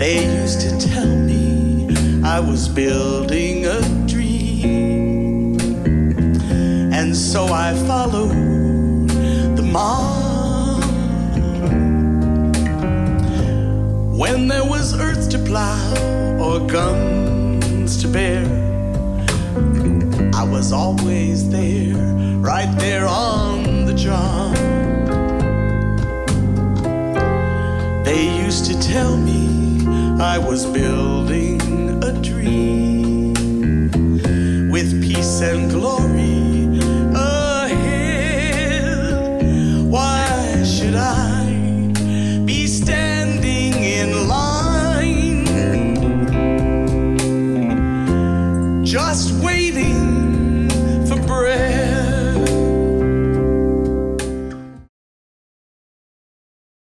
They used to tell me I was building a dream, and so I followed the mob. When there was earth to plow or guns to bear, I was always there, right there on the job. They used to tell me I was building a dream with peace and glory ahead. Why should I be standing in line just waiting